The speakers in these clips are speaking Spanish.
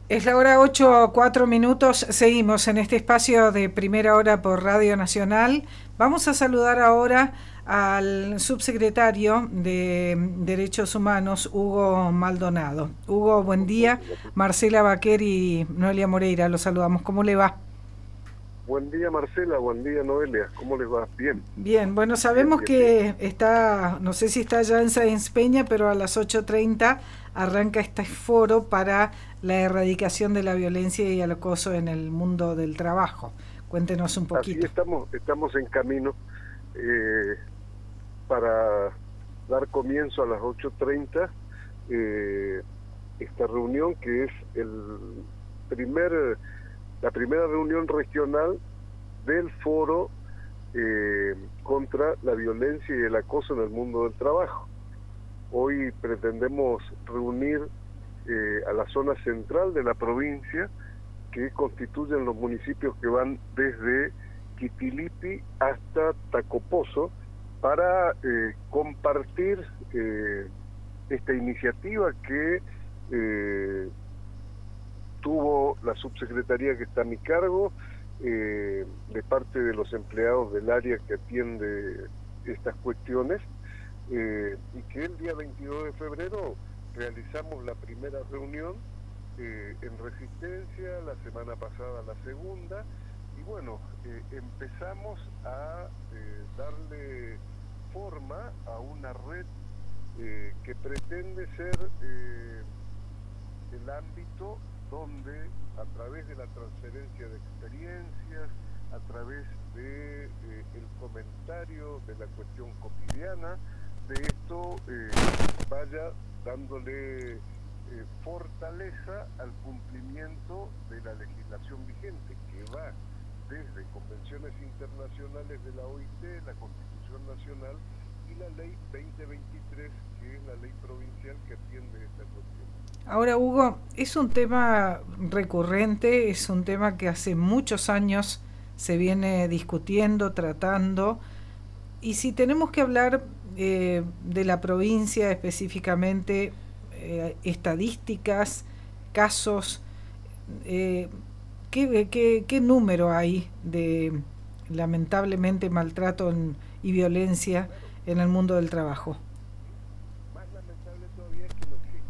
Es la hora 8:04. Seguimos en este espacio de Primera Hora por Radio Nacional. Vamos a saludar ahora al subsecretario de Derechos Humanos, Hugo Maldonado. Hugo, buen día. Marcela Baquer y Noelia Moreira, los saludamos. ¿Cómo le va? Buen día, Marcela. Buen día, Noelia. ¿Cómo les va? Bien. Bien, bueno, sabemos que está, no sé si está ya en Sáenz Peña, pero a las 8:30 arranca este foro para la erradicación de la violencia y el acoso en el mundo del trabajo. Cuéntenos un poquito. Así estamos en camino para dar comienzo a las 8:30 esta reunión, que es la primera reunión regional del foro contra la violencia y el acoso en el mundo del trabajo. Hoy pretendemos reunir a la zona central de la provincia, que constituyen los municipios que van desde Quitilipi hasta Tacopozo, para compartir esta iniciativa que tuvo la subsecretaría que está a mi cargo, de parte de los empleados del área que atiende estas cuestiones, y que el día 22 de febrero realizamos la primera reunión en Resistencia, la semana pasada la segunda, y bueno, empezamos a darle forma a una red que pretende ser el ámbito donde, a través de la transferencia de experiencias, a través de el comentario de la cuestión cotidiana, de esto vaya dándole fortaleza al cumplimiento de la legislación vigente, que va desde convenciones internacionales de la OIT, la Constitución Nacional y la Ley 2023, que es la ley provincial que atiende esta cuestión. Ahora, Hugo, es un tema recurrente, es un tema que hace muchos años se viene discutiendo, tratando, y si tenemos que hablar de la provincia específicamente, estadísticas, casos, ¿qué número hay de lamentablemente maltrato y violencia en el mundo del trabajo? Más lamentable todavía es que no existe.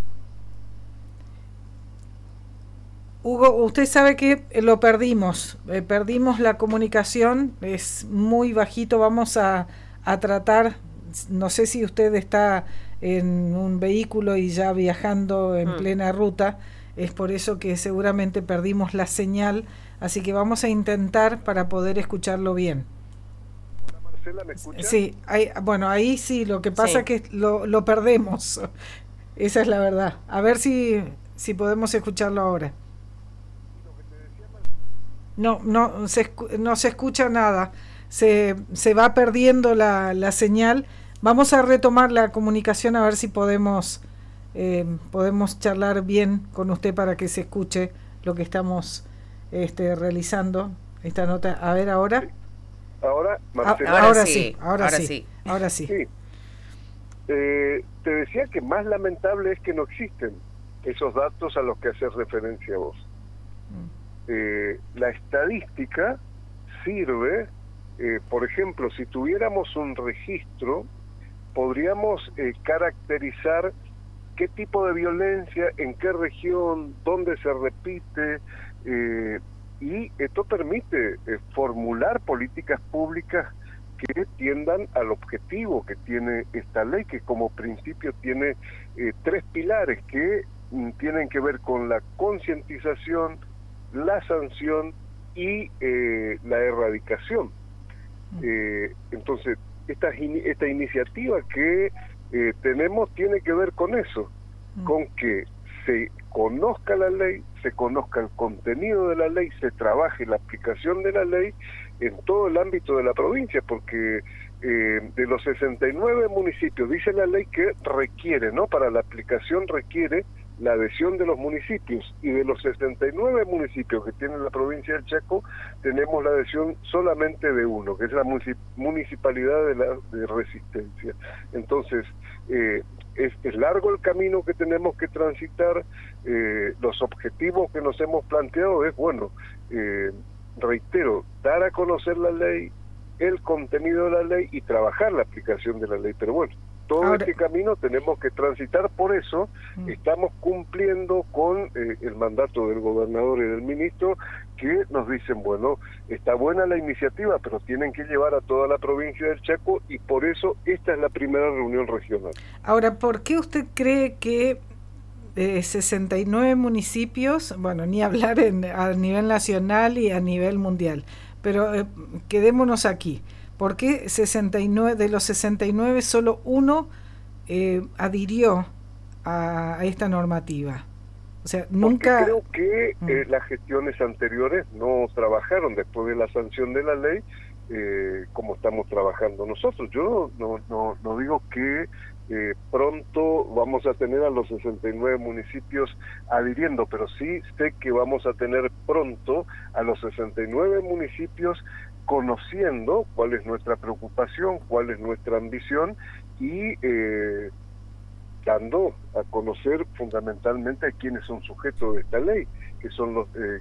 Hugo, usted sabe que lo perdimos la comunicación, es muy bajito. Vamos a tratar, no sé si usted está en un vehículo y ya viajando en plena ruta, es por eso que seguramente perdimos la señal, así que vamos a intentar para poder escucharlo bien. Hola, Marcela, ¿me escucha? Sí, ahí sí, lo que pasa es que lo perdemos, esa es la verdad. A ver si podemos escucharlo ahora. No se escucha nada, se va perdiendo la señal. Vamos a retomar la comunicación a ver si podemos charlar bien con usted para que se escuche lo que estamos realizando, esta nota. A ver ahora. Ahora, Marcela. Ahora sí. Sí. Te decía que más lamentable es que no existen esos datos a los que haces referencia vos. La estadística sirve, por ejemplo, si tuviéramos un registro, podríamos caracterizar qué tipo de violencia, en qué región, dónde se repite, y esto permite formular políticas públicas que tiendan al objetivo que tiene esta ley, que como principio tiene 3 pilares que tienen que ver con la concientización, la sanción y la erradicación. Entonces, esta iniciativa que tenemos tiene que ver con eso, con que se conozca la ley, se conozca el contenido de la ley, se trabaje la aplicación de la ley en todo el ámbito de la provincia, porque de los 69 municipios, dice la ley que requiere, ¿no? Para la aplicación requiere la adhesión de los municipios, y de los 69 municipios que tiene la provincia del Chaco, tenemos la adhesión solamente de uno, que es la municipalidad de Resistencia. Entonces, es largo el camino que tenemos que transitar, los objetivos que nos hemos planteado es, bueno, reitero, dar a conocer la ley, el contenido de la ley y trabajar la aplicación de la ley, pero bueno, todo este camino tenemos que transitar, por eso estamos cumpliendo con el mandato del gobernador y del ministro, que nos dicen, bueno, está buena la iniciativa, pero tienen que llevar a toda la provincia del Chaco, y por eso esta es la primera reunión regional. Ahora, ¿por qué usted cree que 69 municipios, bueno, ni hablar a nivel nacional y a nivel mundial, pero quedémonos aquí? ¿Por qué 69, de los 69 solo uno adhirió a esta normativa? O sea, nunca... Porque creo que las gestiones anteriores no trabajaron después de la sanción de la ley como estamos trabajando nosotros. Yo no digo que pronto vamos a tener a los 69 municipios adhiriendo, pero sí sé que vamos a tener pronto a los 69 municipios conociendo cuál es nuestra preocupación, cuál es nuestra ambición, y dando a conocer fundamentalmente a quienes son sujetos de esta ley, que son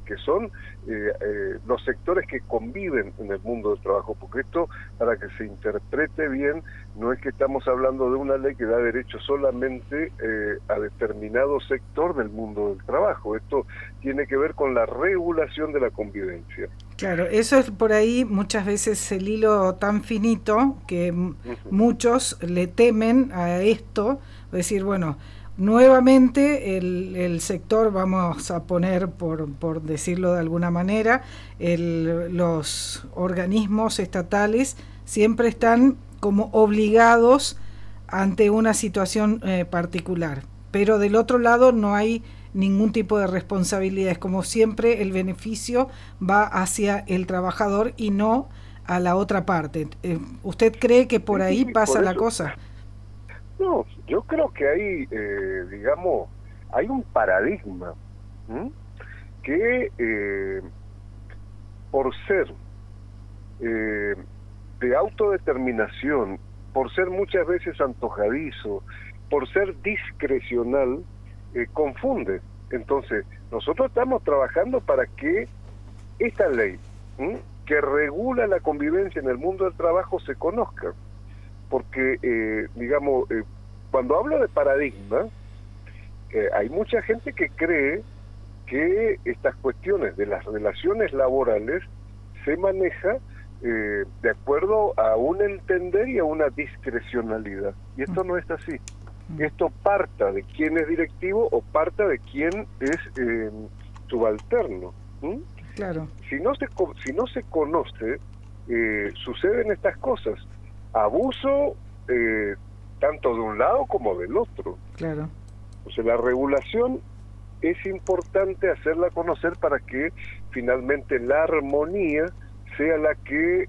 los sectores que conviven en el mundo del trabajo, porque esto, para que se interprete bien, no es que estamos hablando de una ley que da derecho solamente a determinado sector del mundo del trabajo. Esto tiene que ver con la regulación de la convivencia. Claro, eso es por ahí muchas veces el hilo tan finito que muchos le temen a esto, es decir, bueno, nuevamente el sector, vamos a poner por decirlo de alguna manera, los organismos estatales siempre están como obligados ante una situación particular, pero del otro lado no hay ningún tipo de responsabilidad. Es como siempre el beneficio va hacia el trabajador y no a la otra parte. ¿Usted cree que por ahí pasa la cosa? No, yo creo que hay, digamos, hay un paradigma que por ser de autodeterminación, por ser muchas veces antojadizo, por ser discrecional, confunde. Entonces, nosotros estamos trabajando para que esta ley que regula la convivencia en el mundo del trabajo se conozca. Porque, digamos, cuando hablo de paradigma, hay mucha gente que cree que estas cuestiones de las relaciones laborales se maneja de acuerdo a un entender y a una discrecionalidad. Y esto no es así. Esto parta de quién es directivo o parta de quién es subalterno. Claro. Si no se conoce, suceden estas cosas. Abuso tanto de un lado como del otro. Claro. O sea, la regulación es importante hacerla conocer para que finalmente la armonía sea la que,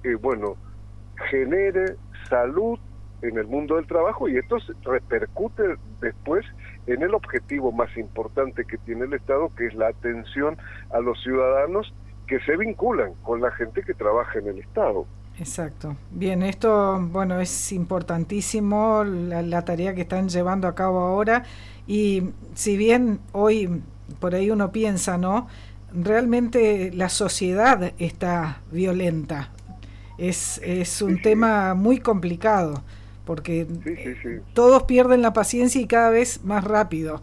genere salud en el mundo del trabajo, y esto repercute después en el objetivo más importante que tiene el Estado, que es la atención a los ciudadanos que se vinculan con la gente que trabaja en el Estado. Exacto. Bien, esto, bueno, es importantísimo la tarea que están llevando a cabo ahora, y si bien hoy por ahí uno piensa, ¿no? Realmente la sociedad está violenta. Es un tema muy complicado, porque todos pierden la paciencia y cada vez más rápido.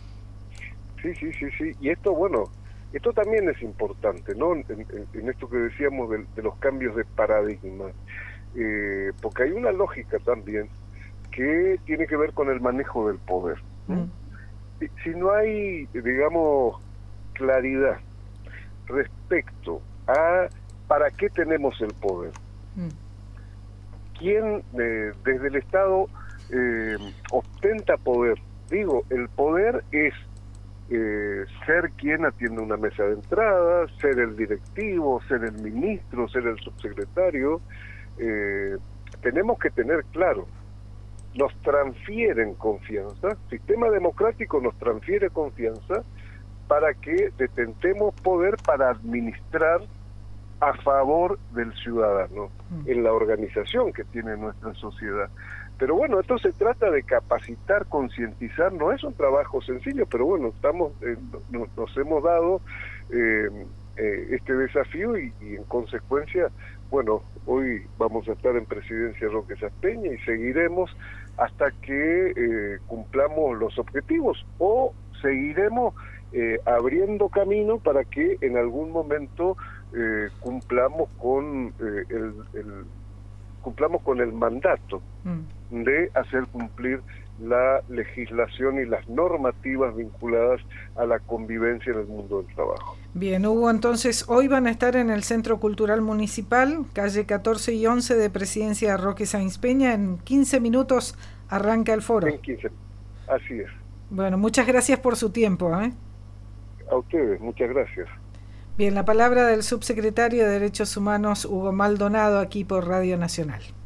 Sí. Y esto, esto también es importante, ¿no? En esto que decíamos de los cambios de paradigma, porque hay una lógica también que tiene que ver con el manejo del poder. Si no hay, digamos, claridad respecto a para qué tenemos el poder, quién desde el Estado ostenta poder. Digo, el poder es ser quien atiende una mesa de entrada, ser el directivo, ser el ministro, ser el subsecretario. Tenemos que tener claro, nos transfieren confianza, el sistema democrático nos transfiere confianza para que detentemos poder para administrar a favor del ciudadano en la organización que tiene nuestra sociedad. Pero bueno, esto se trata de capacitar, concientizar, no es un trabajo sencillo, pero bueno, estamos nos hemos dado este desafío y en consecuencia, bueno, hoy vamos a estar en Presidencia Roque Saspeña y seguiremos hasta que cumplamos los objetivos, o seguiremos abriendo camino para que en algún momento cumplamos con el mandato de hacer cumplir la legislación y las normativas vinculadas a la convivencia en el mundo del trabajo. Bien, Hugo, entonces hoy van a estar en el Centro Cultural Municipal, calle 14 y 11 de Presidencia Roque Sáenz Peña. En 15 minutos arranca el foro. En 15, así es. Bueno, muchas gracias por su tiempo. A ustedes, muchas gracias. Bien, la palabra del subsecretario de Derechos Humanos, Hugo Maldonado, aquí por Radio Nacional.